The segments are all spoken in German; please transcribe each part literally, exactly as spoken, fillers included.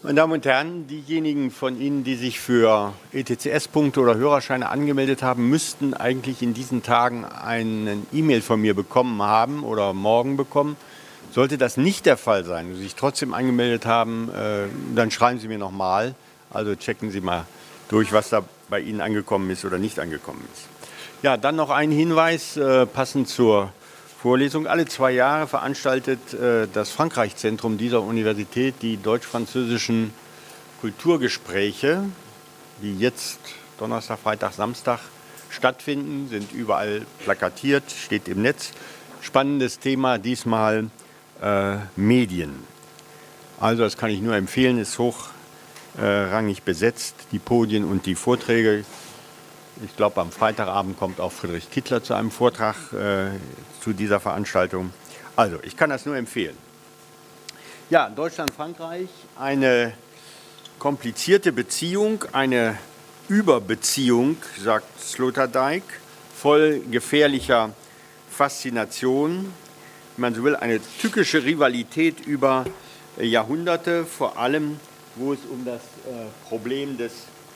Meine Damen und Herren, diejenigen von Ihnen, die sich für E T C S-Punkte oder Hörerscheine angemeldet haben, müssten eigentlich in diesen Tagen einen E-Mail von mir bekommen haben oder morgen bekommen. Sollte das nicht der Fall sein und Sie sich trotzdem angemeldet haben, äh, dann schreiben Sie mir nochmal. Also checken Sie mal durch, was da bei Ihnen angekommen ist oder nicht angekommen ist. Ja, dann noch ein Hinweis, äh, passend zur Vorlesung. Alle zwei Jahre veranstaltet äh, das Frankreich-Zentrum dieser Universität die deutsch-französischen Kulturgespräche, die jetzt Donnerstag, Freitag, Samstag stattfinden, sind überall plakatiert, steht im Netz. Spannendes Thema diesmal äh, Medien. Also das kann ich nur empfehlen, ist hochrangig äh, besetzt, die Podien und die Vorträge. Ich glaube, am Freitagabend kommt auch Friedrich Kittler zu einem Vortrag äh, zu dieser Veranstaltung. Also, ich kann das nur empfehlen. Ja, Deutschland-Frankreich, eine komplizierte Beziehung, eine Überbeziehung, sagt Sloterdijk, voll gefährlicher Faszination. Wenn man so will, eine tückische Rivalität über Jahrhunderte, vor allem, wo es um das äh, Problem des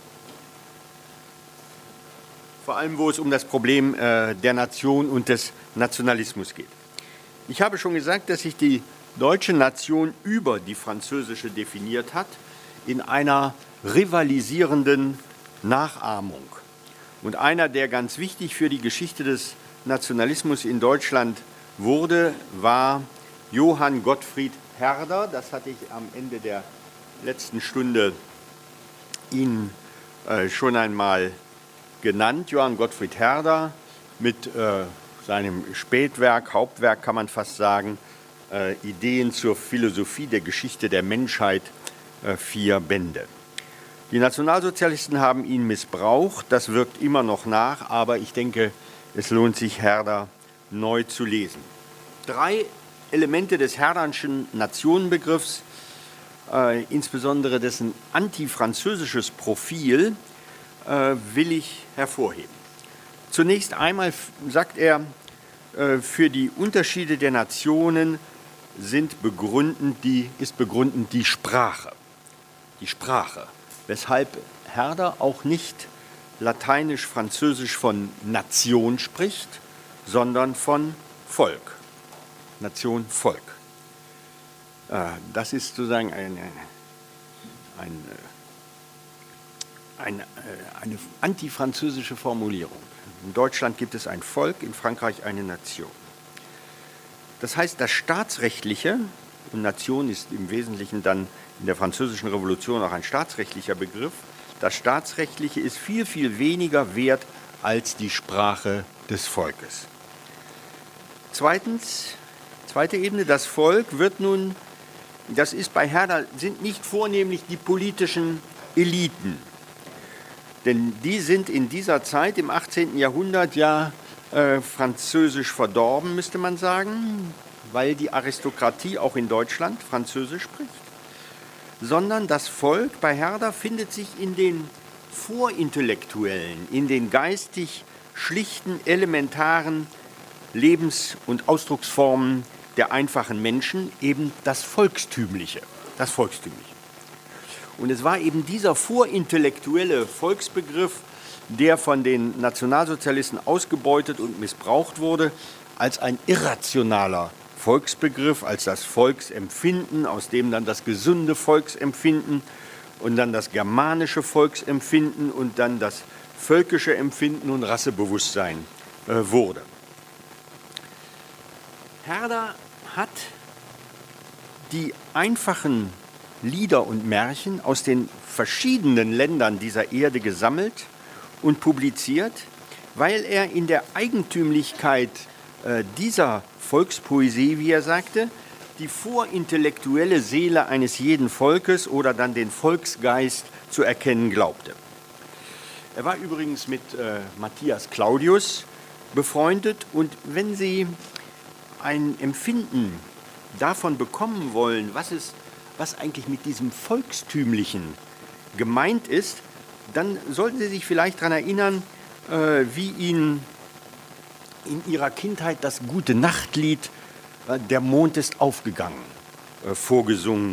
vor allem wo es um das Problem äh, der Nation und des Nationalismus geht. Ich habe schon gesagt, dass sich die deutsche Nation über die französische definiert hat, in einer rivalisierenden Nachahmung. Und einer, der ganz wichtig für die Geschichte des Nationalismus in Deutschland wurde, war Johann Gottfried Herder. Das hatte ich am Ende der letzten Stunde Ihnen äh, schon einmal genannt. Johann Gottfried Herder mit äh, seinem Spätwerk, Hauptwerk kann man fast sagen, äh, Ideen zur Philosophie der Geschichte der Menschheit, äh, vier Bände. Die Nationalsozialisten haben ihn missbraucht, das wirkt immer noch nach, aber ich denke, es lohnt sich, Herder neu zu lesen. Drei Elemente des Herderschen Nationenbegriffs, äh, insbesondere dessen antifranzösisches Profil, will ich hervorheben. Zunächst einmal sagt er, für die Unterschiede der Nationen sind begründend die, ist begründend die Sprache. Die Sprache, weshalb Herder auch nicht lateinisch-französisch von Nation spricht, sondern von Volk. Nation, Volk. Das ist sozusagen ein, ein Eine, eine antifranzösische Formulierung. In Deutschland gibt es ein Volk, in Frankreich eine Nation. Das heißt, das Staatsrechtliche, und Nation ist im Wesentlichen dann in der Französischen Revolution auch ein staatsrechtlicher Begriff, das Staatsrechtliche ist viel, viel weniger wert als die Sprache des Volkes. Zweitens, zweite Ebene, das Volk wird nun, das ist bei Herder, sind nicht vornehmlich die politischen Eliten. Denn die sind in dieser Zeit, im achtzehnten Jahrhundert, ja äh, französisch verdorben, müsste man sagen, weil die Aristokratie auch in Deutschland Französisch spricht. Sondern das Volk bei Herder findet sich in den Vorintellektuellen, in den geistig schlichten, elementaren Lebens- und Ausdrucksformen der einfachen Menschen, eben das Volkstümliche, das Volkstümliche. Und es war eben dieser vorintellektuelle Volksbegriff, der von den Nationalsozialisten ausgebeutet und missbraucht wurde, als ein irrationaler Volksbegriff, als das Volksempfinden, aus dem dann das gesunde Volksempfinden und dann das germanische Volksempfinden und dann das völkische Empfinden und Rassebewusstsein äh, wurde. Herder hat die einfachen Lieder und Märchen aus den verschiedenen Ländern dieser Erde gesammelt und publiziert, weil er in der Eigentümlichkeit äh, dieser Volkspoesie, wie er sagte, die vorintellektuelle Seele eines jeden Volkes oder dann den Volksgeist zu erkennen glaubte. Er war übrigens mit äh, Matthias Claudius befreundet, und wenn Sie ein Empfinden davon bekommen wollen, was es was eigentlich mit diesem Volkstümlichen gemeint ist, dann sollten Sie sich vielleicht daran erinnern, äh, wie Ihnen in Ihrer Kindheit das Gute-Nacht-Lied äh, Der Mond ist aufgegangen äh, vorgesungen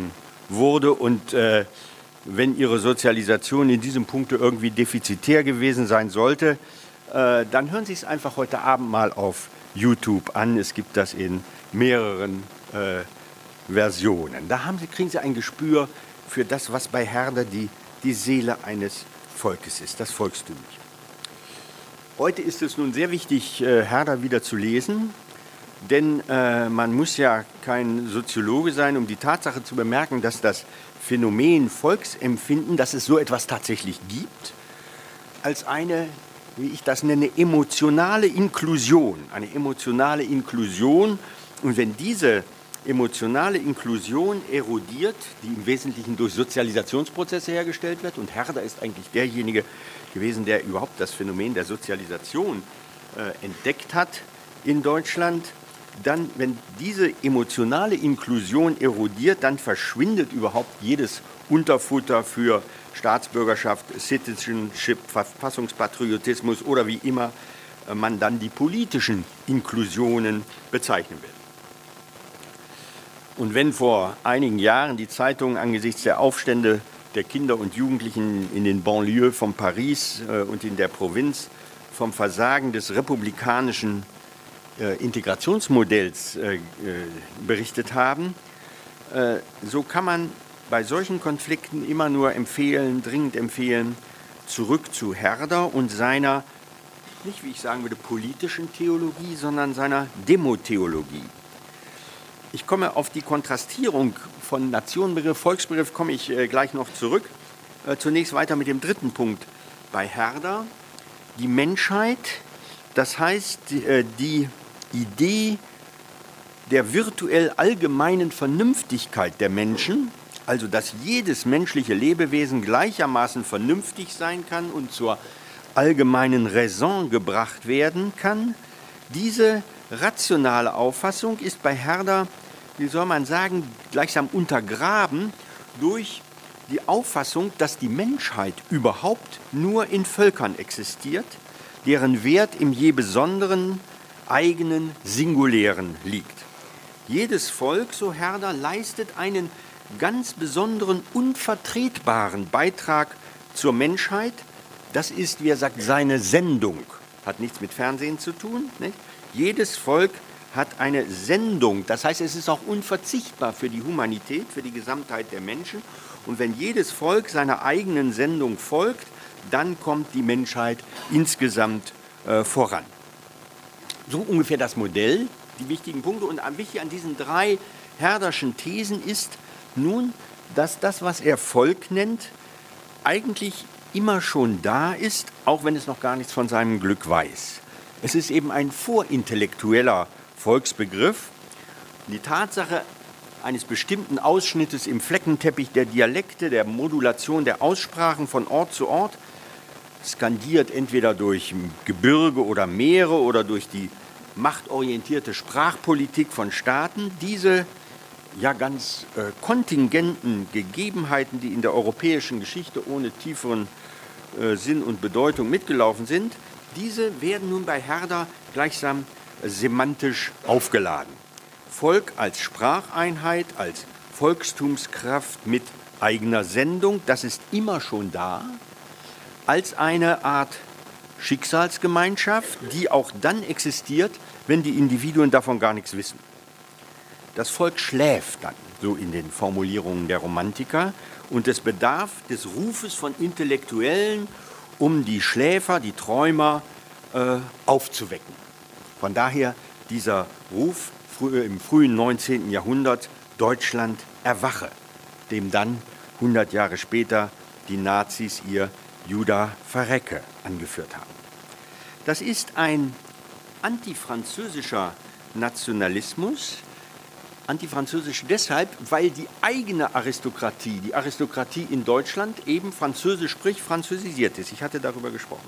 wurde und äh, wenn Ihre Sozialisation in diesem Punkt irgendwie defizitär gewesen sein sollte, äh, dann hören Sie es einfach heute Abend mal auf YouTube an. Es gibt das in mehreren äh, Versionen. Da haben Sie, kriegen Sie ein Gespür für das, was bei Herder die, die Seele eines Volkes ist, das Volkstümliche. Heute ist es nun sehr wichtig, äh, Herder wieder zu lesen, denn äh, man muss ja kein Soziologe sein, um die Tatsache zu bemerken, dass das Phänomen Volksempfinden, dass es so etwas tatsächlich gibt, als eine, wie ich das nenne, emotionale Inklusion. Eine emotionale Inklusion. Und wenn diese emotionale Inklusion erodiert, die im Wesentlichen durch Sozialisationsprozesse hergestellt wird, und Herder ist eigentlich derjenige gewesen, der überhaupt das Phänomen der Sozialisation äh, entdeckt hat in Deutschland, dann, wenn diese emotionale Inklusion erodiert, dann verschwindet überhaupt jedes Unterfutter für Staatsbürgerschaft, Citizenship, Verfassungspatriotismus oder wie immer man dann die politischen Inklusionen bezeichnen will. Und wenn vor einigen Jahren die Zeitungen angesichts der Aufstände der Kinder und Jugendlichen in den Banlieues von Paris und in der Provinz vom Versagen des republikanischen Integrationsmodells äh, berichtet haben, äh, so kann man bei solchen Konflikten immer nur empfehlen, dringend empfehlen, zurück zu Herder und seiner, nicht wie ich sagen würde, politischen Theologie, sondern seiner Demotheologie. Ich komme auf die Kontrastierung von Nationenbegriff, Volksbegriff, komme ich äh, gleich noch zurück. Äh, zunächst weiter mit dem dritten Punkt bei Herder. Die Menschheit, das heißt äh, die Idee der virtuell allgemeinen Vernünftigkeit der Menschen, also dass jedes menschliche Lebewesen gleichermaßen vernünftig sein kann und zur allgemeinen Raison gebracht werden kann, diese rationale Auffassung ist bei Herder, wie soll man sagen, gleichsam untergraben durch die Auffassung, dass die Menschheit überhaupt nur in Völkern existiert, deren Wert im je besonderen eigenen Singulären liegt. Jedes Volk, so Herder, leistet einen ganz besonderen, unvertretbaren Beitrag zur Menschheit. Das ist, wie er sagt, seine Sendung. Hat nichts mit Fernsehen zu tun. Nicht? Jedes Volk hat eine Sendung. Das heißt, es ist auch unverzichtbar für die Humanität, für die Gesamtheit der Menschen. Und wenn jedes Volk seiner eigenen Sendung folgt, dann kommt die Menschheit insgesamt äh, voran. So ungefähr das Modell, die wichtigen Punkte. Und wichtig an diesen drei Herderschen Thesen ist nun, dass das, was er Volk nennt, eigentlich immer schon da ist, auch wenn es noch gar nichts von seinem Glück weiß. Es ist eben ein vorintellektueller Volksbegriff. Die Tatsache eines bestimmten Ausschnittes im Fleckenteppich der Dialekte, der Modulation der Aussprachen von Ort zu Ort, skandiert entweder durch Gebirge oder Meere oder durch die machtorientierte Sprachpolitik von Staaten, diese ja ganz äh, kontingenten Gegebenheiten, die in der europäischen Geschichte ohne tieferen äh, Sinn und Bedeutung mitgelaufen sind, diese werden nun bei Herder gleichsam äh, semantisch aufgeladen. Volk als Spracheinheit, als Volkstumskraft mit eigener Sendung, das ist immer schon da, als eine Art Schicksalsgemeinschaft, die auch dann existiert, wenn die Individuen davon gar nichts wissen. Das Volk schläft dann, so in den Formulierungen der Romantiker, und es bedarf des Rufes von Intellektuellen, um die Schläfer, die Träumer äh, aufzuwecken. Von daher dieser Ruf frü- im frühen neunzehnten Jahrhundert, Deutschland erwache, dem dann hundert Jahre später die Nazis ihr Juda verrecke angeführt haben. Das ist ein antifranzösischer Nationalismus, antifranzösisch deshalb, weil die eigene Aristokratie, die Aristokratie in Deutschland eben französisch spricht, französisiert ist. Ich hatte darüber gesprochen.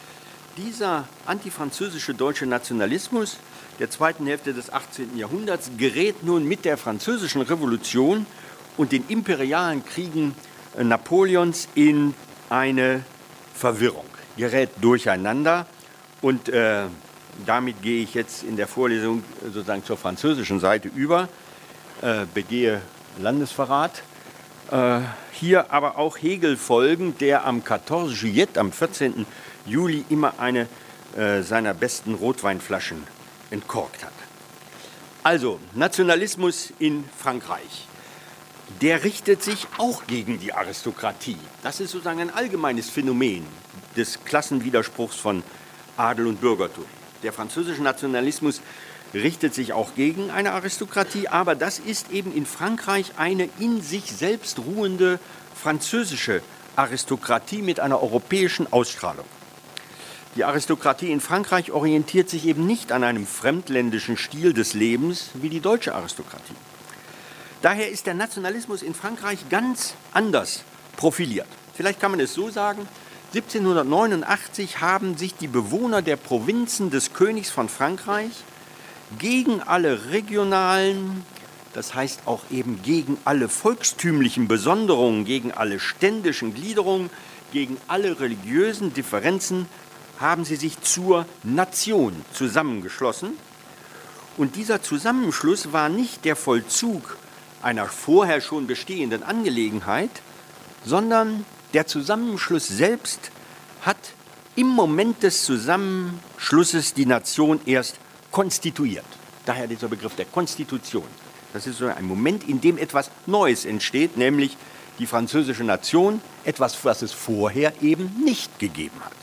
Dieser antifranzösische deutsche Nationalismus der zweiten Hälfte des achtzehnten Jahrhunderts gerät nun mit der Französischen Revolution und den imperialen Kriegen Napoleons in eine Verwirrung, gerät durcheinander und äh, damit gehe ich jetzt in der Vorlesung sozusagen zur französischen Seite über, äh, begehe Landesverrat Äh, hier aber auch Hegel folgend, der am quatorze Juillet, am vierzehnten Juli, immer eine äh, seiner besten Rotweinflaschen entkorkt hat. Also, Nationalismus in Frankreich, der richtet sich auch gegen die Aristokratie. Das ist sozusagen ein allgemeines Phänomen des Klassenwiderspruchs von Adel und Bürgertum. Der französische Nationalismus richtet sich auch gegen eine Aristokratie, aber das ist eben in Frankreich eine in sich selbst ruhende französische Aristokratie mit einer europäischen Ausstrahlung. Die Aristokratie in Frankreich orientiert sich eben nicht an einem fremdländischen Stil des Lebens wie die deutsche Aristokratie. Daher ist der Nationalismus in Frankreich ganz anders profiliert. Vielleicht kann man es so sagen: siebzehnhundertneunundachtzig haben sich die Bewohner der Provinzen des Königs von Frankreich gegen alle regionalen, das heißt auch eben gegen alle volkstümlichen Besonderungen, gegen alle ständischen Gliederungen, gegen alle religiösen Differenzen, haben sie sich zur Nation zusammengeschlossen. Und dieser Zusammenschluss war nicht der Vollzug einer vorher schon bestehenden Angelegenheit, sondern der Zusammenschluss selbst hat im Moment des Zusammenschlusses die Nation erst konstituiert. Daher dieser Begriff der Konstitution. Das ist so ein Moment, in dem etwas Neues entsteht, nämlich die französische Nation, etwas, was es vorher eben nicht gegeben hat.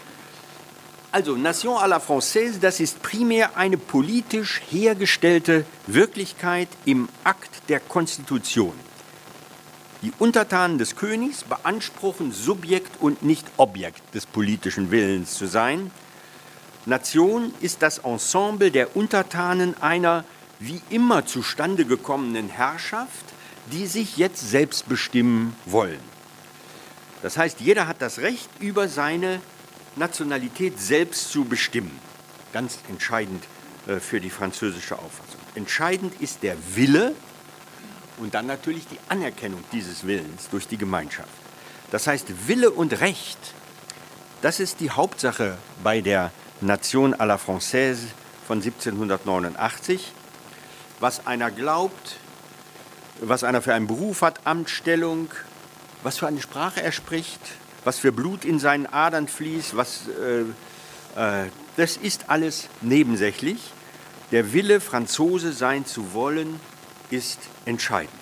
Also, Nation à la Française, das ist primär eine politisch hergestellte Wirklichkeit im Akt der Konstitution. Die Untertanen des Königs beanspruchen, Subjekt und nicht Objekt des politischen Willens zu sein. Nation ist das Ensemble der Untertanen einer wie immer zustande gekommenen Herrschaft, die sich jetzt selbst bestimmen wollen. Das heißt, jeder hat das Recht, über seine Nationalität selbst zu bestimmen. Ganz entscheidend äh, für die französische Auffassung. Entscheidend ist der Wille und dann natürlich die Anerkennung dieses Willens durch die Gemeinschaft. Das heißt, Wille und Recht, das ist die Hauptsache bei der Nation à la Française von siebzehnhundertneunundachtzig. Was einer glaubt, was einer für einen Beruf hat, Amtsstellung, was für eine Sprache er spricht, was für Blut in seinen Adern fließt, was, äh, äh, das ist alles nebensächlich. Der Wille, Franzose sein zu wollen, ist entscheidend.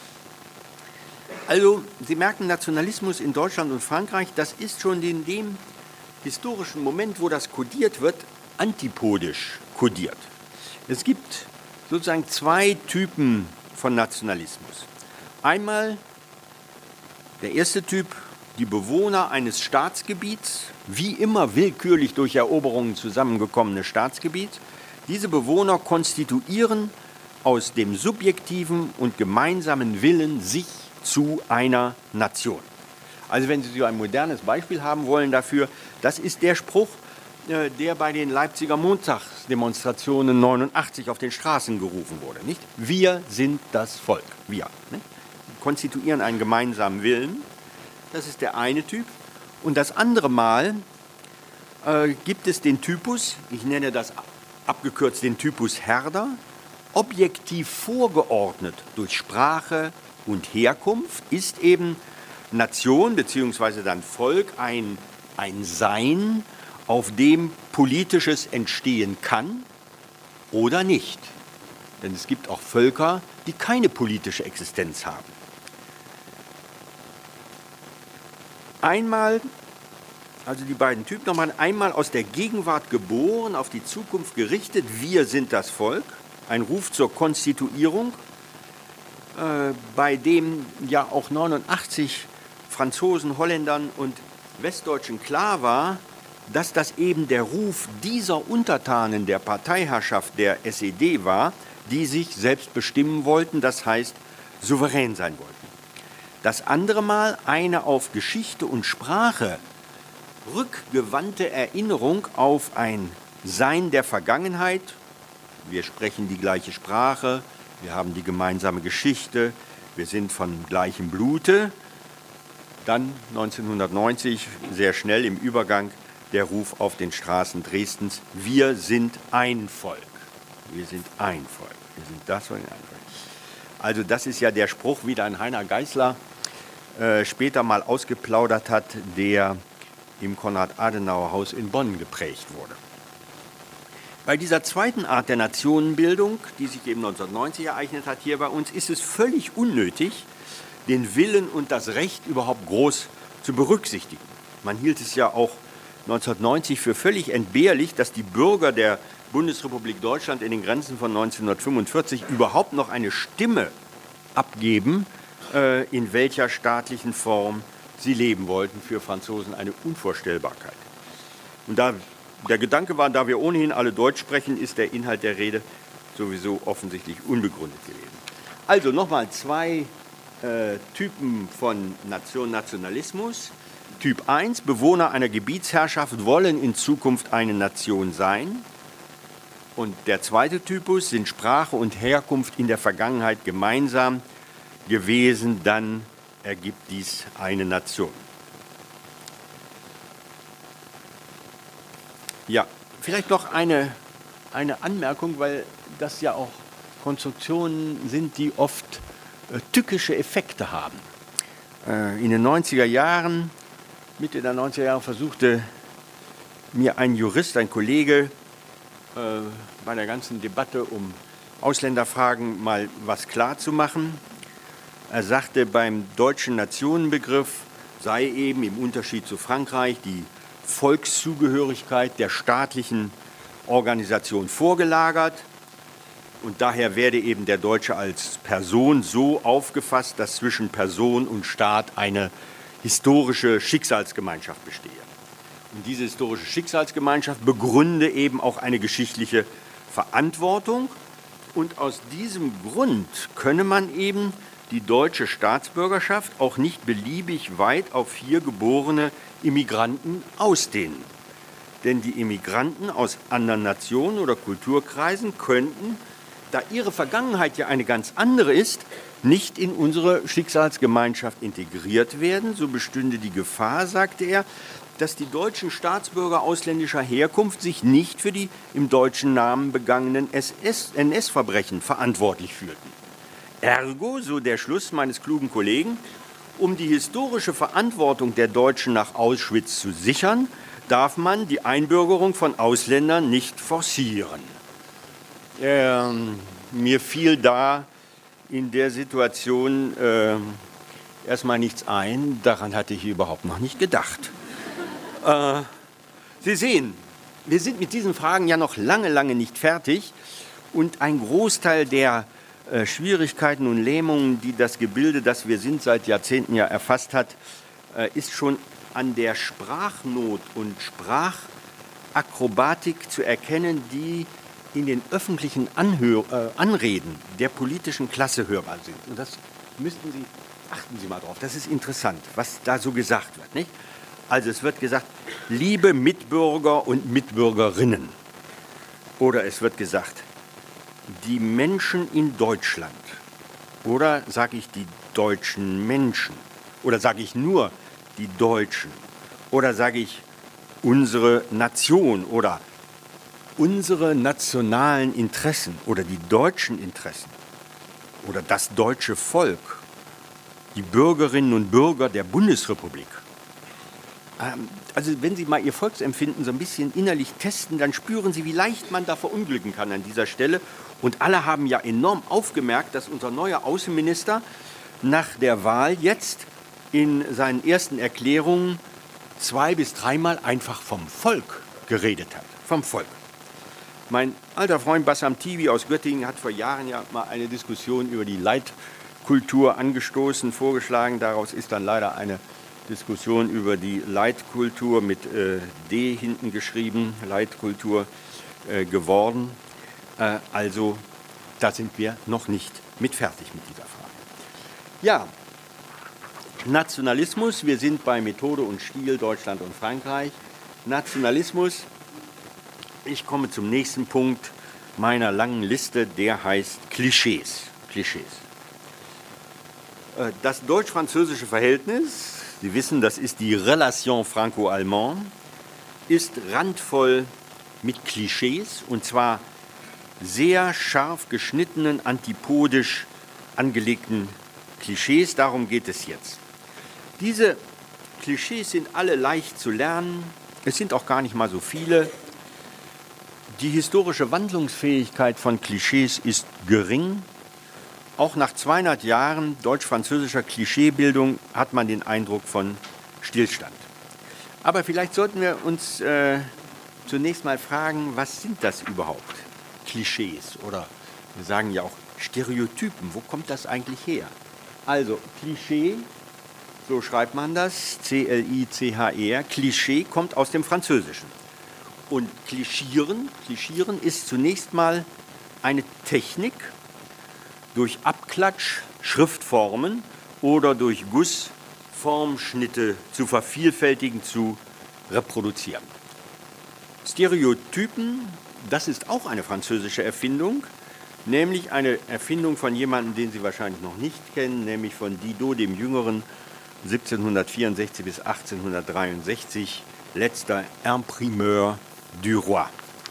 Also, Sie merken, Nationalismus in Deutschland und Frankreich, das ist schon in dem historischen Moment, wo das kodiert wird, antipodisch kodiert. Es gibt sozusagen zwei Typen von Nationalismus. Einmal der erste Typ, die Bewohner eines Staatsgebiets, wie immer willkürlich durch Eroberungen zusammengekommene Staatsgebiet. Diese Bewohner konstituieren aus dem subjektiven und gemeinsamen Willen sich zu einer Nation. Also wenn Sie so ein modernes Beispiel haben wollen dafür, das ist der Spruch, äh, der bei den Leipziger Montagsdemonstrationen neunundachtzig auf den Straßen gerufen wurde. Nicht? Wir sind das Volk. Wir. Nicht? Konstituieren einen gemeinsamen Willen. Das ist der eine Typ. Und das andere Mal äh, gibt es den Typus, ich nenne das abgekürzt den Typus Herder, objektiv vorgeordnet durch Sprache und Herkunft, ist eben Nation bzw. dann Volk ein, ein Sein, auf dem Politisches entstehen kann oder nicht. Denn es gibt auch Völker, die keine politische Existenz haben. Einmal, also die beiden Typen nochmal, einmal aus der Gegenwart geboren, auf die Zukunft gerichtet, wir sind das Volk, ein Ruf zur Konstituierung, äh, bei dem ja auch neunundachtzig Franzosen, Holländern und Westdeutschen klar war, dass das eben der Ruf dieser Untertanen der Parteiherrschaft der S E D war, die sich selbst bestimmen wollten, das heißt souverän sein wollten. Das andere Mal eine auf Geschichte und Sprache rückgewandte Erinnerung auf ein Sein der Vergangenheit. Wir sprechen die gleiche Sprache, wir haben die gemeinsame Geschichte, wir sind von gleichem Blute. Dann neunzehnhundertneunzig, sehr schnell im Übergang, der Ruf auf den Straßen Dresdens, wir sind ein Volk. Wir sind ein Volk. Wir sind das und ein Volk. Also das ist ja der Spruch, wieder ein Heiner Geißler, äh, später mal ausgeplaudert hat, der im Konrad-Adenauer-Haus in Bonn geprägt wurde. Bei dieser zweiten Art der Nationenbildung, die sich eben neunzehnhundertneunzig ereignet hat hier bei uns, ist es völlig unnötig, den Willen und das Recht überhaupt groß zu berücksichtigen. Man hielt es ja auch neunzehnhundertneunzig für völlig entbehrlich, dass die Bürger der Bundesrepublik Deutschland in den Grenzen von neunzehnhundertfünfundvierzig überhaupt noch eine Stimme abgeben, äh, in welcher staatlichen Form sie leben wollten. Für Franzosen eine Unvorstellbarkeit. Und da der Gedanke war, da wir ohnehin alle Deutsch sprechen, ist der Inhalt der Rede sowieso offensichtlich unbegründet gewesen. Also nochmal zwei äh, Typen von Nation, Nationalismus. Typ eins, Bewohner einer Gebietsherrschaft wollen in Zukunft eine Nation sein. Und der zweite Typus sind Sprache und Herkunft in der Vergangenheit gemeinsam gewesen, dann ergibt dies eine Nation. Ja, vielleicht noch eine, eine Anmerkung, weil das ja auch Konstruktionen sind, die oft äh, tückische Effekte haben. Äh, in den neunziger Jahren, Mitte der neunziger Jahre, versuchte mir ein Jurist, ein Kollege, äh, bei der ganzen Debatte um Ausländerfragen mal was klarzumachen. Er sagte, beim deutschen Nationenbegriff sei eben im Unterschied zu Frankreich die Volkszugehörigkeit der staatlichen Organisation vorgelagert und daher werde eben der Deutsche als Person so aufgefasst, dass zwischen Person und Staat eine historische Schicksalsgemeinschaft bestehe. Und diese historische Schicksalsgemeinschaft begründe eben auch eine geschichtliche Verantwortung und aus diesem Grund könne man eben die deutsche Staatsbürgerschaft auch nicht beliebig weit auf hier geborene Immigranten ausdehnen. Denn die Immigranten aus anderen Nationen oder Kulturkreisen könnten, da ihre Vergangenheit ja eine ganz andere ist, nicht in unsere Schicksalsgemeinschaft integriert werden. So bestünde die Gefahr, sagte er, dass die deutschen Staatsbürger ausländischer Herkunft sich nicht für die im deutschen Namen begangenen N S-Verbrechen verantwortlich fühlten. Ergo, so der Schluss meines klugen Kollegen, um die historische Verantwortung der Deutschen nach Auschwitz zu sichern, darf man die Einbürgerung von Ausländern nicht forcieren. Ähm, mir fiel da in der Situation äh, erstmal nichts ein, daran hatte ich überhaupt noch nicht gedacht. Äh, Sie sehen, wir sind mit diesen Fragen ja noch lange, lange nicht fertig und ein Großteil der Äh, Schwierigkeiten und Lähmungen, die das Gebilde, das wir sind, seit Jahrzehnten ja erfasst hat, äh, ist schon an der Sprachnot und Sprachakrobatik zu erkennen, die in den öffentlichen Anhör äh, Anreden der politischen Klasse hörbar sind. Und das müssten Sie, achten Sie mal drauf, das ist interessant, was da so gesagt wird, nicht? Also es wird gesagt, liebe Mitbürger und Mitbürgerinnen. Oder es wird gesagt, die Menschen in Deutschland, oder sage ich die deutschen Menschen, oder sage ich nur die Deutschen, oder sage ich unsere Nation oder unsere nationalen Interessen oder die deutschen Interessen oder das deutsche Volk, die Bürgerinnen und Bürger der Bundesrepublik. Also wenn Sie mal Ihr Volksempfinden so ein bisschen innerlich testen, dann spüren Sie, wie leicht man da verunglücken kann an dieser Stelle. Und alle haben ja enorm aufgemerkt, dass unser neuer Außenminister nach der Wahl jetzt in seinen ersten Erklärungen zwei- bis dreimal einfach vom Volk geredet hat. Vom Volk. Mein alter Freund Bassam Tibi aus Göttingen hat vor Jahren ja mal eine Diskussion über die Leitkultur angestoßen, vorgeschlagen. Daraus ist dann leider eine Diskussion über die Leitkultur mit äh, D hinten geschrieben, Leitkultur äh, geworden. Äh, also da sind wir noch nicht mit fertig mit dieser Frage. Ja, Nationalismus, wir sind bei Methode und Stil Deutschland und Frankreich. Nationalismus, ich komme zum nächsten Punkt meiner langen Liste, der heißt Klischees. Klischees. Äh, das deutsch-französische Verhältnis, Sie wissen, das ist die Relation franco-allemande, ist randvoll mit Klischees, und zwar sehr scharf geschnittenen, antipodisch angelegten Klischees. Darum geht es jetzt. Diese Klischees sind alle leicht zu lernen. Es sind auch gar nicht mal so viele. Die historische Wandlungsfähigkeit von Klischees ist gering. Auch nach zweihundert Jahren deutsch-französischer Klischeebildung hat man den Eindruck von Stillstand. Aber vielleicht sollten wir uns äh, zunächst mal fragen, was sind das überhaupt? Klischees oder wir sagen ja auch Stereotypen. Wo kommt das eigentlich her? Also Klischee, so schreibt man das, C L I C H E R, Klischee kommt aus dem Französischen. Und Klischieren, Klischieren ist zunächst mal eine Technik, durch Abklatsch Schriftformen oder durch Guss Formschnitte zu vervielfältigen, zu reproduzieren. Stereotypen, das ist auch eine französische Erfindung, nämlich eine Erfindung von jemandem, den Sie wahrscheinlich noch nicht kennen, nämlich von Didot dem Jüngeren, siebzehnhundertvierundsechzig bis achtzehnhundertdreiundsechzig, letzter Imprimeur du Roi.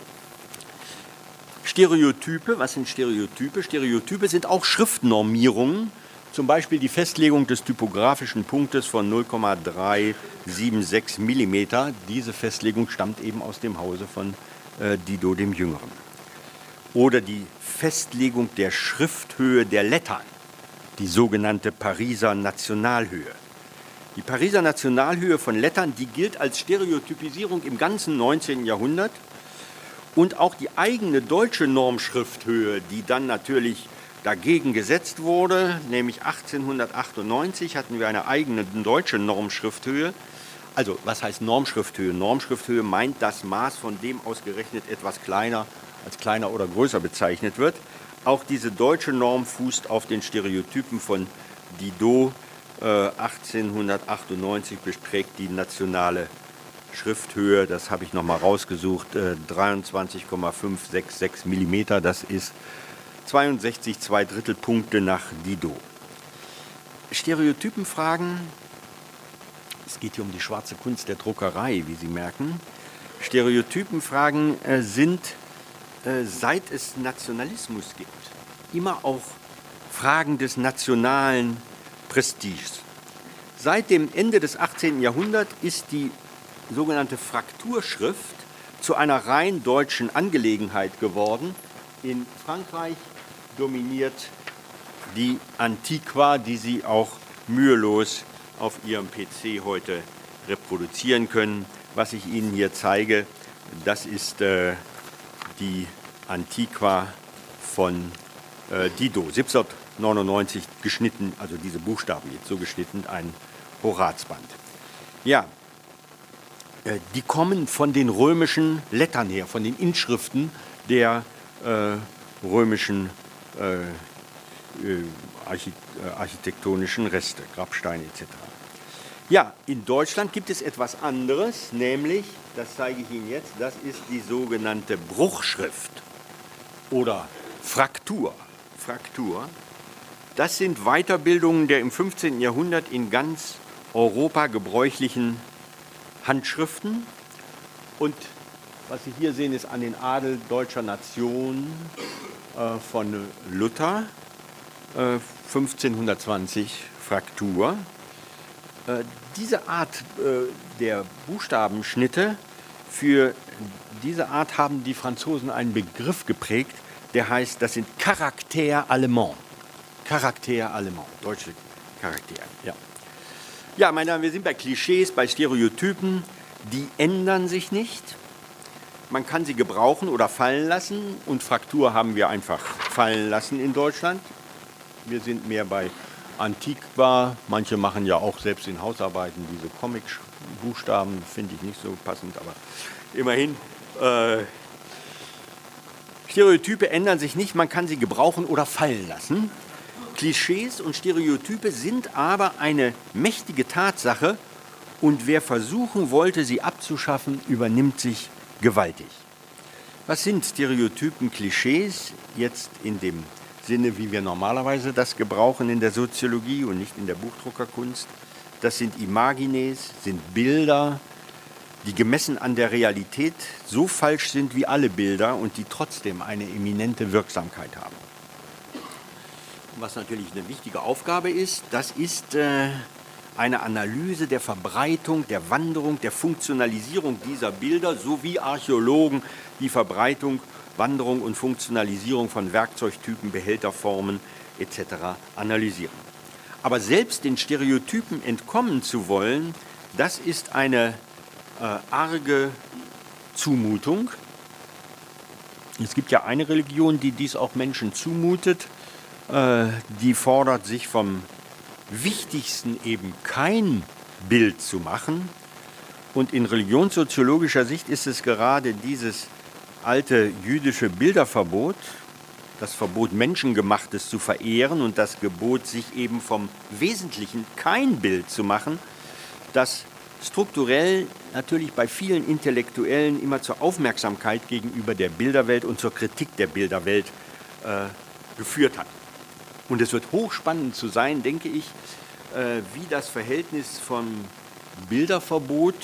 Stereotype, was sind Stereotype? Stereotype sind auch Schriftnormierungen, zum Beispiel die Festlegung des typografischen Punktes von null Komma dreihundertsechsundsiebzig Millimeter. Diese Festlegung stammt eben aus dem Hause von äh, Didot dem Jüngeren. Oder die Festlegung der Schrifthöhe der Lettern, die sogenannte Pariser Nationalhöhe. Die Pariser Nationalhöhe von Lettern, die gilt als Stereotypisierung im ganzen neunzehnten Jahrhundert. Und auch die eigene deutsche Normschrifthöhe, die dann natürlich dagegen gesetzt wurde, nämlich achtzehnhundertachtundneunzig hatten wir eine eigene deutsche Normschrifthöhe. Also was heißt Normschrifthöhe? Normschrifthöhe meint das Maß, von dem ausgerechnet etwas kleiner als kleiner oder größer bezeichnet wird. Auch diese deutsche Norm fußt auf den Stereotypen von Didot. Äh, achtzehnhundertachtundneunzig beträgt die nationale Schrifthöhe, das habe ich nochmal rausgesucht, äh, dreiundzwanzig Komma fünfhundertsechsundsechzig Millimeter, das ist zweiundsechzig zwei Drittel Punkte nach Didot. Stereotypenfragen, es geht hier um die schwarze Kunst der Druckerei, wie Sie merken. Stereotypenfragen äh, sind, äh, seit es Nationalismus gibt, immer auch Fragen des nationalen Prestiges. Seit dem Ende des achtzehnten Jahrhunderts ist die sogenannte Frakturschrift zu einer rein deutschen Angelegenheit geworden. In Frankreich dominiert die Antiqua, die Sie auch mühelos auf Ihrem P C heute reproduzieren können. Was ich Ihnen hier zeige, das ist äh, die Antiqua von äh, Didot, siebzehnhundertneunundneunzig geschnitten, also diese Buchstaben jetzt so geschnitten, ein Horazband. Ja, äh, die kommen von den römischen Lettern her, von den Inschriften der äh, römischen äh, äh, architektonischen Reste, Grabsteine et cetera. Ja, in Deutschland gibt es etwas anderes, nämlich, das zeige ich Ihnen jetzt, das ist die sogenannte Bruchschrift oder Fraktur. Fraktur. Das sind Weiterbildungen der im fünfzehnten Jahrhundert in ganz Europa gebräuchlichen Handschriften. Und was Sie hier sehen, ist an den Adel deutscher Nation äh, von Luther, äh, fünfzehnhundertzwanzig Fraktur. Äh, diese Art äh, der Buchstabenschnitte, für diese Art haben die Franzosen einen Begriff geprägt, der heißt, das sind Caractères allemands. Caractères allemands, deutsche Charaktere. Ja. Ja, meine Damen, wir sind bei Klischees, bei Stereotypen, die ändern sich nicht. Man kann sie gebrauchen oder fallen lassen und Fraktur haben wir einfach fallen lassen in Deutschland. Wir sind mehr bei Antiqua, manche machen ja auch selbst in Hausarbeiten diese Comic-Buchstaben, finde ich nicht so passend, aber immerhin. Äh, Stereotype ändern sich nicht, man kann sie gebrauchen oder fallen lassen. Klischees und Stereotype sind aber eine mächtige Tatsache und wer versuchen wollte, sie abzuschaffen, übernimmt sich gewaltig. Was sind Stereotypen, Klischees jetzt in dem Sinne, wie wir normalerweise das gebrauchen in der Soziologie und nicht in der Buchdruckerkunst? Das sind Imagines, sind Bilder, die gemessen an der Realität so falsch sind wie alle Bilder und die trotzdem eine eminente Wirksamkeit haben. Was natürlich eine wichtige Aufgabe ist, das ist äh, eine Analyse der Verbreitung, der Wanderung, der Funktionalisierung dieser Bilder, sowie Archäologen die Verbreitung, Wanderung und Funktionalisierung von Werkzeugtypen, Behälterformen et cetera analysieren. Aber selbst den Stereotypen entkommen zu wollen, das ist eine äh, arge Zumutung. Es gibt ja eine Religion, die dies auch Menschen zumutet, äh, die fordert, sich vom Wichtigsten eben kein Bild zu machen. Und in religionssoziologischer Sicht ist es gerade dieses alte jüdische Bilderverbot, das Verbot, Menschengemachtes zu verehren und das Gebot, sich eben vom Wesentlichen kein Bild zu machen, das strukturell natürlich bei vielen Intellektuellen immer zur Aufmerksamkeit gegenüber der Bilderwelt und zur Kritik der Bilderwelt äh, geführt hat. Und es wird hochspannend zu sein, denke ich, äh, wie das Verhältnis von Bilderverbot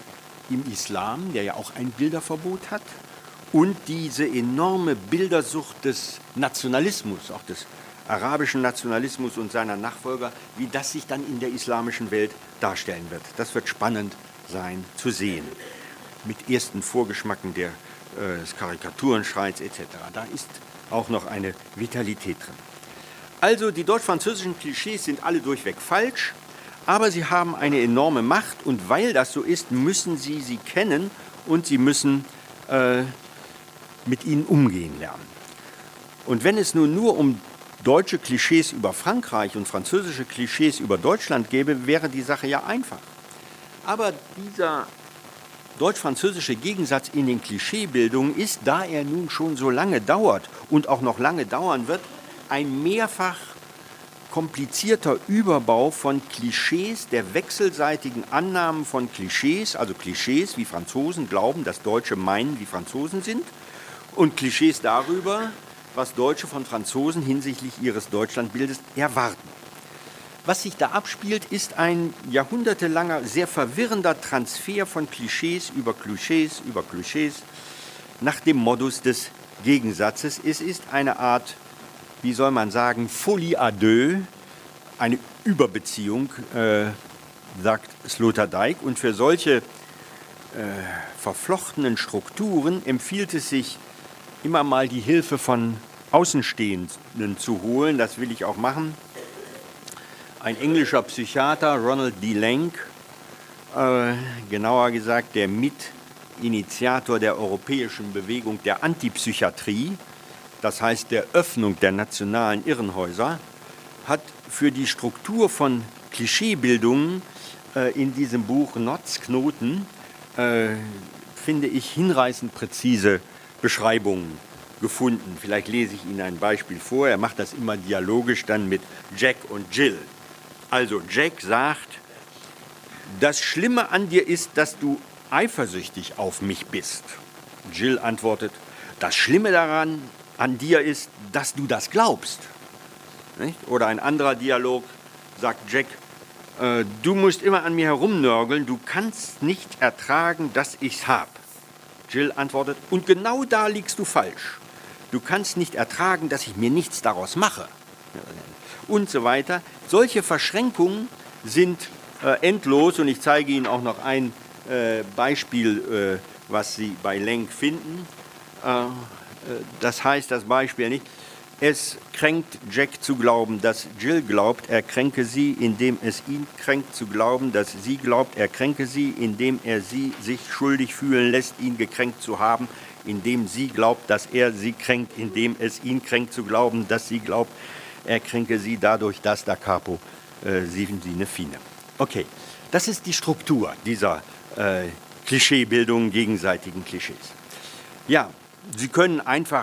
im Islam, der ja auch ein Bilderverbot hat, und diese enorme Bildersucht des Nationalismus, auch des arabischen Nationalismus und seiner Nachfolger, wie das sich dann in der islamischen Welt darstellen wird. Das wird spannend sein zu sehen, mit ersten Vorgeschmacken der, äh, des Karikaturenschreins et cetera. Da ist auch noch eine Vitalität drin. Also die deutsch-französischen Klischees sind alle durchweg falsch, aber sie haben eine enorme Macht und weil das so ist, müssen Sie sie kennen und Sie müssen äh, mit ihnen umgehen lernen. Und wenn es nun nur um deutsche Klischees über Frankreich und französische Klischees über Deutschland gäbe, wäre die Sache ja einfach. Aber dieser deutsch-französische Gegensatz in den Klischeebildungen ist, da er nun schon so lange dauert und auch noch lange dauern wird, ein mehrfach komplizierter Überbau von Klischees, der wechselseitigen Annahmen von Klischees, also Klischees, wie Franzosen glauben, dass Deutsche meinen, wie Franzosen sind, und Klischees darüber, was Deutsche von Franzosen hinsichtlich ihres Deutschlandbildes erwarten. Was sich da abspielt, ist ein jahrhundertelanger, sehr verwirrender Transfer von Klischees über Klischees über Klischees nach dem Modus des Gegensatzes. Es ist eine Art, wie soll man sagen, Folie à deux, eine Überbeziehung, äh, sagt Sloterdijk. Und für solche äh, verflochtenen Strukturen empfiehlt es sich, immer mal die Hilfe von Außenstehenden zu holen. Das will ich auch machen. Ein englischer Psychiater, Ronald D. Lenk, äh, genauer gesagt der Mitinitiator der europäischen Bewegung der Antipsychiatrie, das heißt der Öffnung der nationalen Irrenhäuser, hat für die Struktur von Klischeebildungen äh, in diesem Buch Notz Knoten, äh, finde ich, hinreichend präzise Beschreibungen gefunden. Vielleicht lese ich Ihnen ein Beispiel vor. Er macht das immer dialogisch dann mit Jack und Jill. Also Jack sagt, das Schlimme an dir ist, dass du eifersüchtig auf mich bist. Jill antwortet, das Schlimme daran an dir ist, dass du das glaubst. Nicht? Oder ein anderer Dialog sagt Jack, äh, du musst immer an mir herumnörgeln, du kannst nicht ertragen, dass ich's hab. Jill antwortet, und genau da liegst du falsch. Du kannst nicht ertragen, dass ich mir nichts daraus mache. Und so weiter. Solche Verschränkungen sind äh, endlos und ich zeige Ihnen auch noch ein äh, Beispiel, äh, was Sie bei Lenk finden. Äh, das heißt das Beispiel nicht. Es kränkt Jack zu glauben, dass Jill glaubt, er kränke sie, indem es ihn kränkt zu glauben, dass sie glaubt, er kränke sie, indem er sie sich schuldig fühlen lässt, ihn gekränkt zu haben, indem sie glaubt, dass er sie kränkt, indem es ihn kränkt zu glauben, dass sie glaubt, er kränke sie dadurch, dass da capo äh, sieben sine fine. Okay, das ist die Struktur dieser äh, Klischeebildung, gegenseitigen Klischees. Ja, Sie können einfach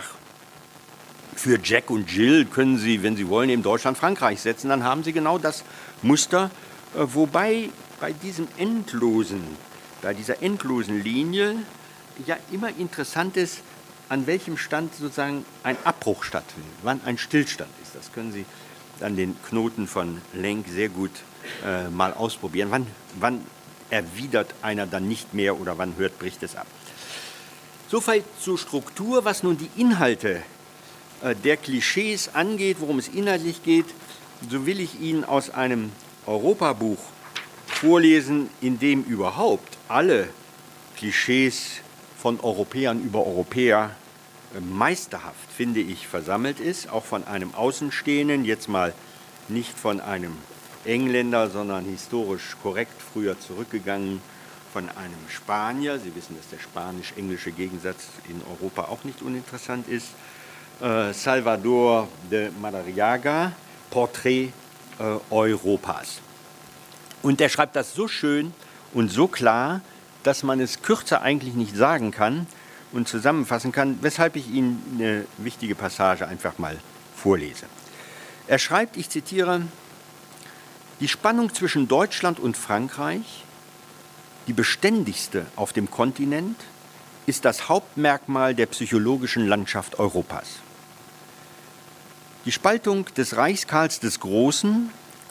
für Jack und Jill können Sie, wenn Sie wollen, eben Deutschland-Frankreich setzen, dann haben Sie genau das Muster, äh, wobei bei diesem endlosen, bei dieser endlosen Linie ja immer interessant ist, an welchem Stand sozusagen ein Abbruch stattfindet, wann ein Stillstand ist. Das können Sie an den Knoten von Lenk sehr gut äh, mal ausprobieren. Wann, wann erwidert einer dann nicht mehr oder wann hört, bricht es ab. Soweit zur Struktur, was nun die Inhalte äh, der Klischees angeht, worum es inhaltlich geht, so will ich Ihnen aus einem Europabuch vorlesen, in dem überhaupt alle Klischees von Europäern über Europäer meisterhaft, finde ich, versammelt ist, auch von einem Außenstehenden, jetzt mal nicht von einem Engländer, sondern historisch korrekt früher zurückgegangen von einem Spanier. Sie wissen, dass der spanisch-englische Gegensatz in Europa auch nicht uninteressant ist. Äh, Salvador de Madariaga, Porträt äh, Europas. Und er schreibt das so schön und so klar, dass man es kürzer eigentlich nicht sagen kann und zusammenfassen kann, weshalb ich Ihnen eine wichtige Passage einfach mal vorlese. Er schreibt, ich zitiere, die Spannung zwischen Deutschland und Frankreich, die beständigste auf dem Kontinent, ist das Hauptmerkmal der psychologischen Landschaft Europas. Die Spaltung des Reichs Karls des Großen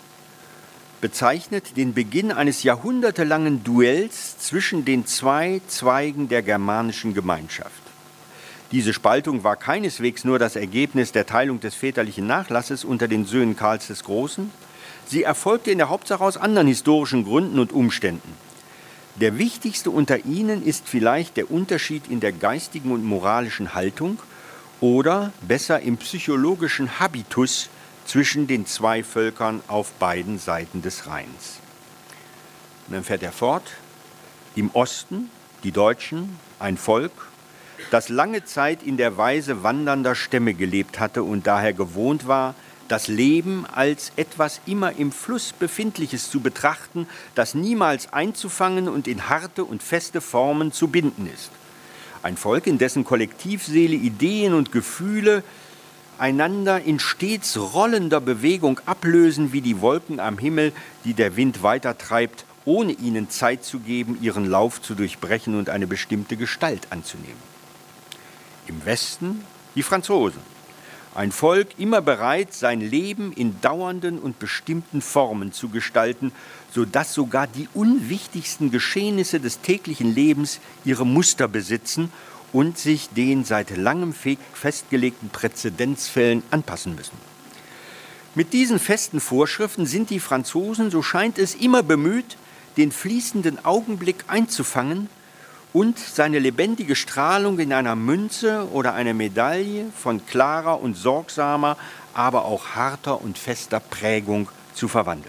bezeichnet den Beginn eines jahrhundertelangen Duells zwischen den zwei Zweigen der germanischen Gemeinschaft. Diese Spaltung war keineswegs nur das Ergebnis der Teilung des väterlichen Nachlasses unter den Söhnen Karls des Großen. Sie erfolgte in der Hauptsache aus anderen historischen Gründen und Umständen. Der wichtigste unter ihnen ist vielleicht der Unterschied in der geistigen und moralischen Haltung oder besser im psychologischen Habitus zwischen den zwei Völkern auf beiden Seiten des Rheins. Und dann fährt er fort, im Osten die Deutschen, ein Volk, das lange Zeit in der Weise wandernder Stämme gelebt hatte und daher gewohnt war, das Leben als etwas immer im Fluss Befindliches zu betrachten, das niemals einzufangen und in harte und feste Formen zu binden ist. Ein Volk, in dessen Kollektivseele Ideen und Gefühle einander in stets rollender Bewegung ablösen wie die Wolken am Himmel, die der Wind weitertreibt, ohne ihnen Zeit zu geben, ihren Lauf zu durchbrechen und eine bestimmte Gestalt anzunehmen. Im Westen die Franzosen, ein Volk immer bereit, sein Leben in dauernden und bestimmten Formen zu gestalten, sodass sogar die unwichtigsten Geschehnisse des täglichen Lebens ihre Muster besitzen und sich den seit langem festgelegten Präzedenzfällen anpassen müssen. Mit diesen festen Vorschriften sind die Franzosen, so scheint es, immer bemüht, den fließenden Augenblick einzufangen und seine lebendige Strahlung in einer Münze oder einer Medaille von klarer und sorgsamer, aber auch harter und fester Prägung zu verwandeln.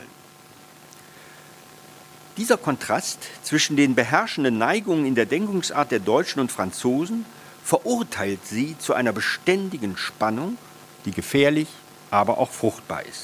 Dieser Kontrast zwischen den beherrschenden Neigungen in der Denkungsart der Deutschen und Franzosen verurteilt sie zu einer beständigen Spannung, die gefährlich, aber auch fruchtbar ist.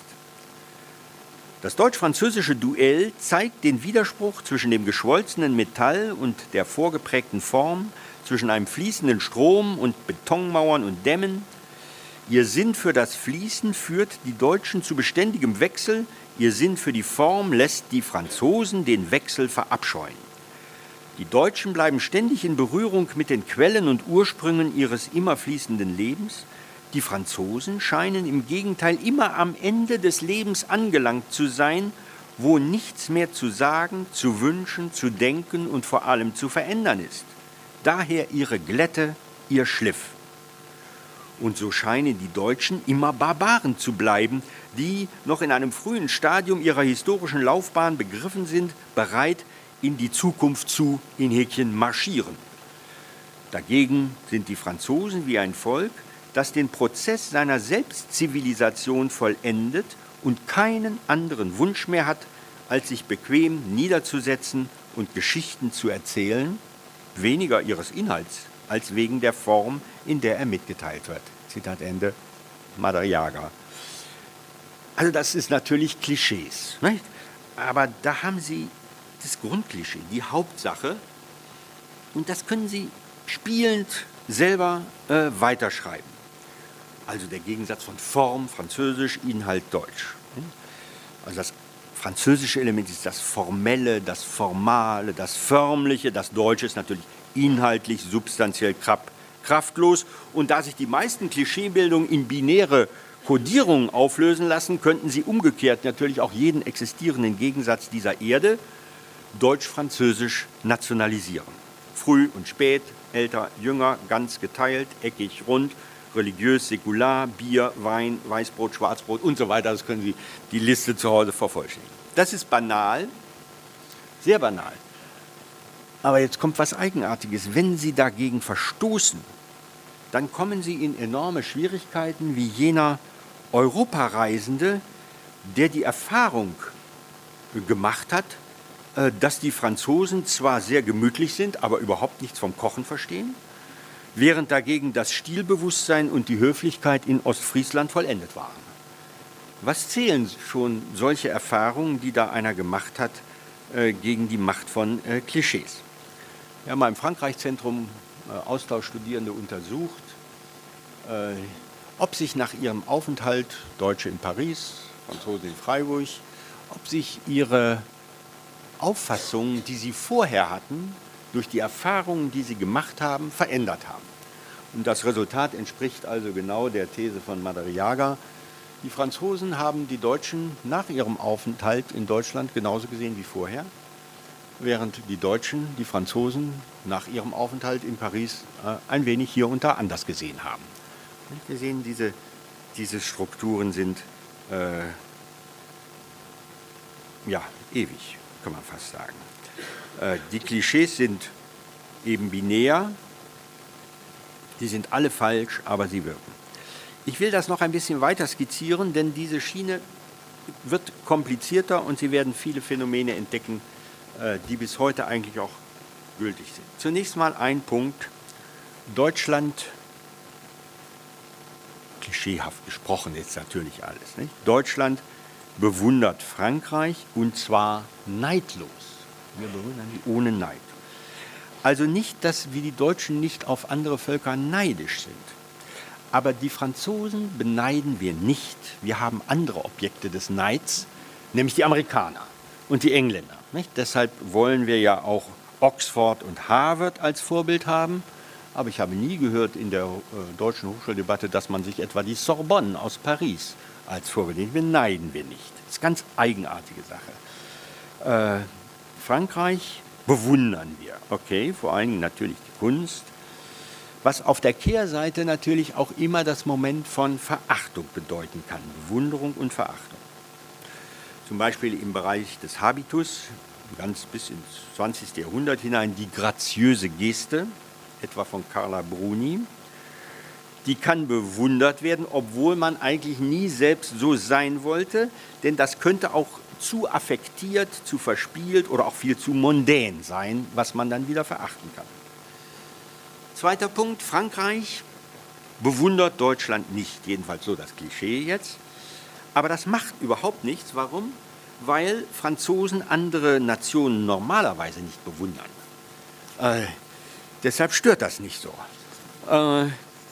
Das deutsch-französische Duell zeigt den Widerspruch zwischen dem geschwolzenen Metall und der vorgeprägten Form, zwischen einem fließenden Strom und Betonmauern und Dämmen. Ihr Sinn für das Fließen führt die Deutschen zu beständigem Wechsel, ihr Sinn für die Form lässt die Franzosen den Wechsel verabscheuen. Die Deutschen bleiben ständig in Berührung mit den Quellen und Ursprüngen ihres immer fließenden Lebens. Die Franzosen scheinen im Gegenteil immer am Ende des Lebens angelangt zu sein, wo nichts mehr zu sagen, zu wünschen, zu denken und vor allem zu verändern ist. Daher ihre Glätte, ihr Schliff. Und so scheinen die Deutschen immer Barbaren zu bleiben, die noch in einem frühen Stadium ihrer historischen Laufbahn begriffen sind, bereit in die Zukunft zu, in Häkchen, marschieren. Dagegen sind die Franzosen wie ein Volk, das den Prozess seiner Selbstzivilisation vollendet und keinen anderen Wunsch mehr hat, als sich bequem niederzusetzen und Geschichten zu erzählen, weniger ihres Inhalts als wegen der Form, in der er mitgeteilt wird. Zitat Ende, Madariaga. Also das ist natürlich Klischees, nicht? Aber da haben Sie das Grundklischee, die Hauptsache, und das können Sie spielend selber äh, weiterschreiben. Also der Gegensatz von Form, Französisch, Inhalt, Deutsch. Also das französische Element ist das Formelle, das Formale, das Förmliche. Das Deutsche ist natürlich inhaltlich, substanziell kraftlos. Und da sich die meisten Klischeebildungen in binäre Kodierungen auflösen lassen, könnten sie umgekehrt natürlich auch jeden existierenden Gegensatz dieser Erde deutsch-französisch nationalisieren. Früh und spät, älter, jünger, ganz geteilt, eckig, rund, religiös, säkular, Bier, Wein, Weißbrot, Schwarzbrot und so weiter. Das können Sie die Liste zu Hause vervollständigen. Das ist banal, Sehr banal. Aber jetzt kommt was Eigenartiges. Wenn Sie dagegen verstoßen, dann kommen Sie in enorme Schwierigkeiten wie jener Europareisende, der die Erfahrung gemacht hat, dass die Franzosen zwar sehr gemütlich sind, aber überhaupt nichts vom Kochen verstehen, während dagegen das Stilbewusstsein und die Höflichkeit in Ostfriesland vollendet waren. Was zählen schon solche Erfahrungen, die da einer gemacht hat, gegen die Macht von Klischees? Wir haben mal im Frankreich-Zentrum Austauschstudierende untersucht, ob sich nach ihrem Aufenthalt, Deutsche in Paris, Franzosen in Freiburg, ob sich ihre Auffassungen, die sie vorher hatten, durch die Erfahrungen, die sie gemacht haben, verändert haben. Und das Resultat entspricht also genau der These von Madariaga. Die Franzosen haben die Deutschen nach ihrem Aufenthalt in Deutschland genauso gesehen wie vorher, während die Deutschen die Franzosen nach ihrem Aufenthalt in Paris äh, ein wenig hier und da anders gesehen haben. Wir sehen, diese, diese Strukturen sind äh, ja, ewig, kann man fast sagen. Äh, die Klischees sind eben binär, die sind alle falsch, aber sie wirken. Ich will das noch ein bisschen weiter skizzieren, denn diese Schiene wird komplizierter und Sie werden viele Phänomene entdecken, äh, die bis heute eigentlich auch gültig sind. Zunächst mal ein Punkt: Deutschland, klischeehaft gesprochen ist natürlich alles, nicht? Deutschland bewundert Frankreich und zwar neidlos. Wir bewundern die ohne Neid. Also nicht, dass wir die Deutschen nicht auf andere Völker neidisch sind. Aber die Franzosen beneiden wir nicht. Wir haben andere Objekte des Neids, nämlich die Amerikaner und die Engländer. Nicht? Deshalb wollen wir ja auch Oxford und Harvard als Vorbild haben. Aber ich habe nie gehört in der äh, deutschen Hochschuldebatte, dass man sich etwa die Sorbonne aus Paris als Vorbild nimmt. Beneiden wir nicht. Das ist eine ganz eigenartige Sache. Äh, Frankreich bewundern wir. Okay, vor allen Dingen natürlich die Kunst. Was auf der Kehrseite natürlich auch immer das Moment von Verachtung bedeuten kann. Bewunderung und Verachtung. Zum Beispiel im Bereich des Habitus, ganz bis ins zwanzigste Jahrhundert hinein, die graziöse Geste, etwa von Carla Bruni. Die kann bewundert werden, obwohl man eigentlich nie selbst so sein wollte, denn das könnte auch zu affektiert, zu verspielt oder auch viel zu mondän sein, was man dann wieder verachten kann. Zweiter Punkt: Frankreich bewundert Deutschland nicht, jedenfalls so das Klischee jetzt. Aber das macht überhaupt nichts. Warum? Weil Franzosen andere Nationen normalerweise nicht bewundern. Äh, deshalb stört das nicht so. Äh,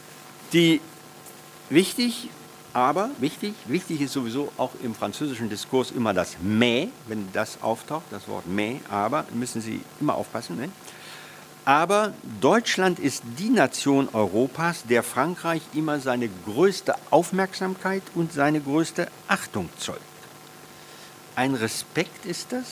die wichtig, aber wichtig, wichtig ist sowieso auch im französischen Diskurs immer das Mais, wenn das auftaucht, das Wort Mais, aber müssen Sie immer aufpassen, ne? Aber Deutschland ist die Nation Europas, der Frankreich immer seine größte Aufmerksamkeit und seine größte Achtung zollt. Ein Respekt ist das.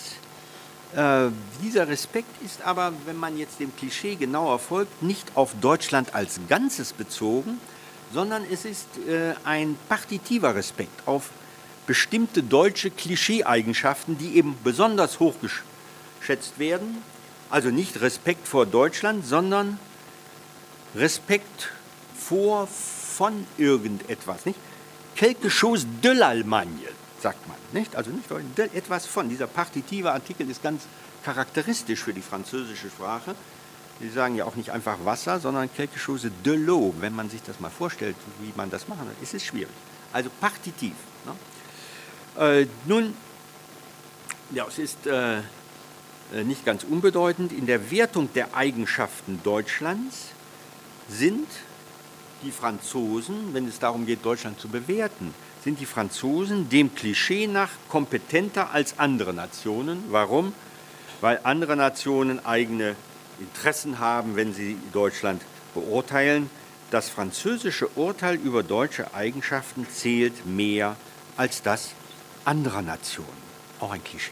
Äh, dieser Respekt ist aber, wenn man jetzt dem Klischee genauer folgt, nicht auf Deutschland als Ganzes bezogen, sondern es ist äh, ein partitiver Respekt auf bestimmte deutsche Klischee-Eigenschaften, die eben besonders hoch geschätzt werden. Also nicht Respekt vor Deutschland, sondern Respekt vor von irgendetwas. Nicht? Quelque chose de l'Allemagne, sagt man. Nicht? Also nicht etwas von. Dieser partitive Artikel ist ganz charakteristisch für die französische Sprache. Sie sagen ja auch nicht einfach Wasser, sondern quelque chose de l'eau. Wenn man sich das mal vorstellt, wie man das machen will, ist es schwierig. Also partitiv. Ne? Äh, nun, ja, es ist äh, nicht ganz unbedeutend, in der Wertung der Eigenschaften Deutschlands sind die Franzosen, wenn es darum geht, Deutschland zu bewerten, sind die Franzosen dem Klischee nach kompetenter als andere Nationen. Warum? Weil andere Nationen eigene Interessen haben, wenn sie Deutschland beurteilen. Das französische Urteil über deutsche Eigenschaften zählt mehr als das anderer Nationen. Auch ein Klischee.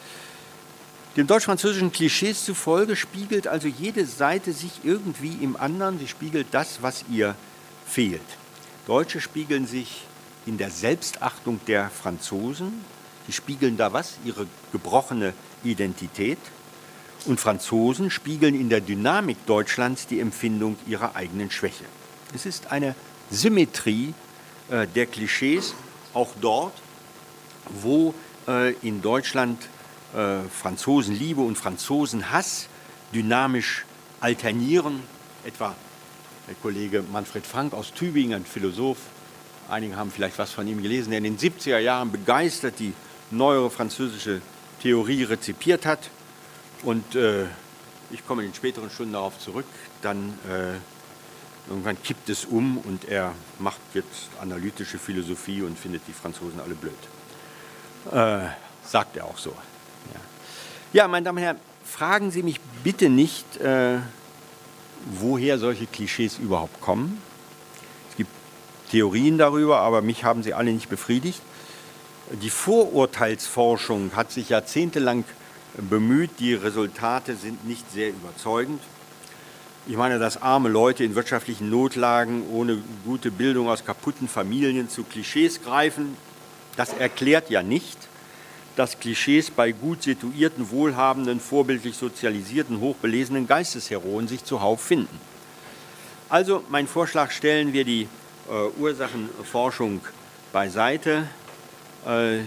Den deutsch-französischen Klischees zufolge spiegelt also jede Seite sich irgendwie im anderen, sie spiegelt das, was ihr fehlt. Deutsche spiegeln sich in der Selbstachtung der Franzosen, sie spiegeln da was? Ihre gebrochene Identität und Franzosen spiegeln in der Dynamik Deutschlands die Empfindung ihrer eigenen Schwäche. Es ist eine Symmetrie äh, der Klischees, auch dort, wo äh, in Deutschland äh, Franzosenliebe und Franzosenhass dynamisch alternieren, etwa der Kollege Manfred Frank aus Tübingen, ein Philosoph, einige haben vielleicht was von ihm gelesen, der in den siebziger Jahren begeistert die neuere französische Theorie rezipiert hat. Und äh, ich komme in den späteren Stunden darauf zurück, dann äh, irgendwann kippt es um und er macht jetzt analytische Philosophie und findet die Franzosen alle blöd. Äh, sagt er auch so. Ja. Ja, meine Damen und Herren, fragen Sie mich bitte nicht, äh, woher solche Klischees überhaupt kommen. Es gibt Theorien darüber, aber mich haben sie alle nicht befriedigt. Die Vorurteilsforschung hat sich jahrzehntelang bemüht, die Resultate sind nicht sehr überzeugend. Ich meine, dass arme Leute in wirtschaftlichen Notlagen ohne gute Bildung aus kaputten Familien zu Klischees greifen, das erklärt ja nicht, dass Klischees bei gut situierten, wohlhabenden, vorbildlich sozialisierten, hochbelesenen Geistesheroen sich zuhauf finden. Also mein Vorschlag, stellen wir die äh, Ursachenforschung beiseite. Äh,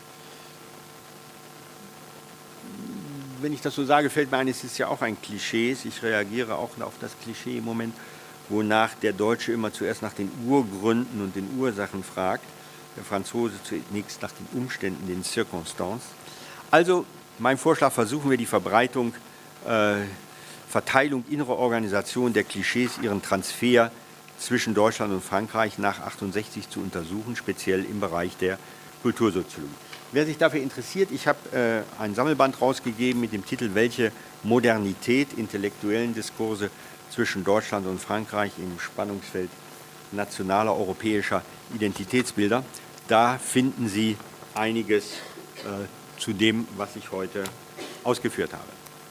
wenn ich das so sage, fällt mir ein, es ist ja auch ein Klischee. Ich reagiere auch auf das Klischee im Moment, wonach der Deutsche immer zuerst nach den Urgründen und den Ursachen fragt, der Franzose zunächst nach den Umständen, den Circonstances. Also mein Vorschlag, versuchen wir die Verbreitung, äh, Verteilung, innere Organisation der Klischees, ihren Transfer zwischen Deutschland und Frankreich nach achtundsechzig zu untersuchen, speziell im Bereich der Kultursoziologie. Wer sich dafür interessiert, ich habe äh, ein Sammelband rausgegeben mit dem Titel Welche Modernität, intellektuellen Diskurse zwischen Deutschland und Frankreich im Spannungsfeld nationaler europäischer Identitätsbilder. Da finden Sie einiges äh, zu dem, was ich heute ausgeführt habe.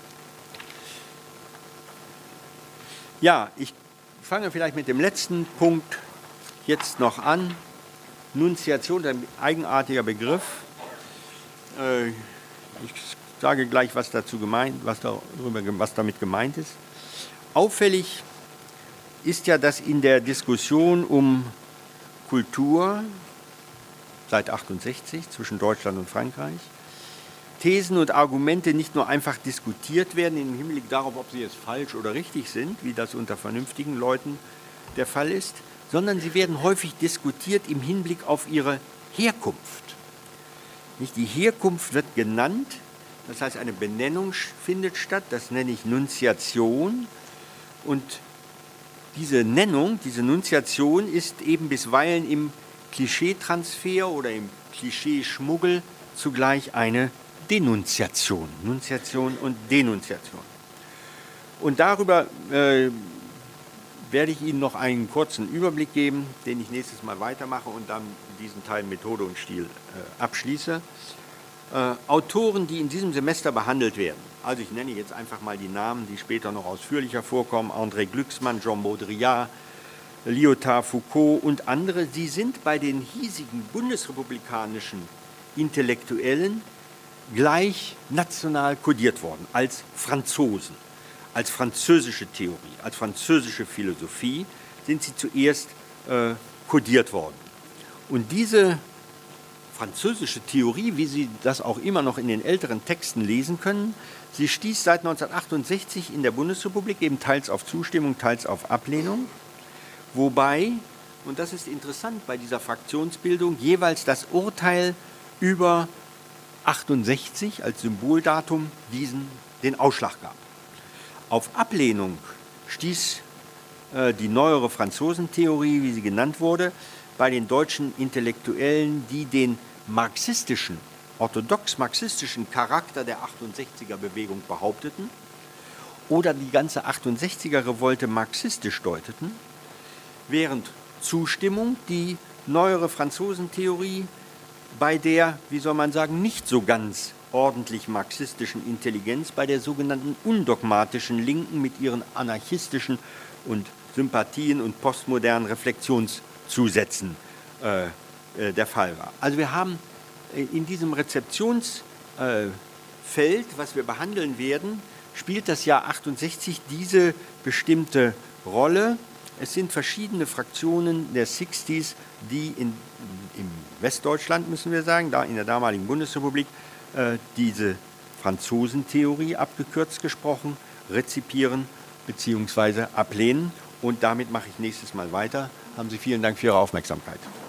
Ja, ich fange vielleicht mit dem letzten Punkt jetzt noch an. Nunziation, ein eigenartiger Begriff. Äh, ich sage gleich, was dazu gemeint, was darüber, was damit gemeint ist. Auffällig ist ja, dass in der Diskussion um Kultur seit achtundsechzig zwischen Deutschland und Frankreich Thesen und Argumente nicht nur einfach diskutiert werden im Hinblick darauf, ob sie jetzt falsch oder richtig sind, wie das unter vernünftigen Leuten der Fall ist, sondern sie werden häufig diskutiert im Hinblick auf ihre Herkunft. Nicht die Herkunft wird genannt, das heißt eine Benennung findet statt, das nenne ich Nunziation, und diese Nennung, diese Nunziation ist eben bisweilen im Klischeetransfer oder im Klischeeschmuggel zugleich eine Denunziation, Nunziation und Denunziation. Und darüber äh, werde ich Ihnen noch einen kurzen Überblick geben, den ich nächstes Mal weitermache und dann diesen Teil Methode und Stil äh, abschließe. Äh, Autoren, die in diesem Semester behandelt werden, also ich nenne jetzt einfach mal die Namen, die später noch ausführlicher vorkommen, André Glücksmann, Jean Baudrillard, Lyotard, Foucault und andere, die sind bei den hiesigen bundesrepublikanischen Intellektuellen gleich national kodiert worden, als Franzosen, als französische Theorie, als französische Philosophie sind sie zuerst äh, kodiert worden. Und diese französische Theorie, wie Sie das auch immer noch in den älteren Texten lesen können, sie stieß seit neunzehnhundertachtundsechzig in der Bundesrepublik eben teils auf Zustimmung, teils auf Ablehnung, wobei, und das ist interessant bei dieser Fraktionsbildung, jeweils das Urteil über achtundsechzig als Symboldatum diesen den Ausschlag gab. Auf Ablehnung stieß äh, die neuere Franzosentheorie, wie sie genannt wurde, bei den deutschen Intellektuellen, die den marxistischen, orthodox-marxistischen Charakter der achtundsechziger Bewegung behaupteten oder die ganze achtundsechziger-Revolte marxistisch deuteten, während Zustimmung die neuere Franzosentheorie bei der, wie soll man sagen, nicht so ganz ordentlich marxistischen Intelligenz, bei der sogenannten undogmatischen Linken mit ihren anarchistischen und Sympathien und postmodernen Reflexionszusätzen äh, äh, der Fall war. Also wir haben äh, in diesem Rezeptionsfeld Feld, was wir behandeln werden, spielt das Jahr achtundsechzig diese bestimmte Rolle. Es sind verschiedene Fraktionen der sechziger, die in, in Westdeutschland, müssen wir sagen, da in der damaligen Bundesrepublik, äh, diese Franzosentheorie, abgekürzt gesprochen, rezipieren bzw. ablehnen. Und damit mache ich nächstes Mal weiter. Haben Sie vielen Dank für Ihre Aufmerksamkeit.